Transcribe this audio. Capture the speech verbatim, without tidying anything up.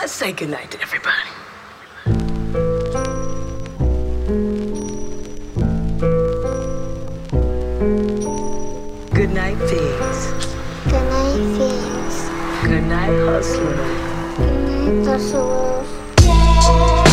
Let's say goodnight to everybody. Good night, Figs. Good night, Figs. Good night, Hustler. Good night, Hustlers.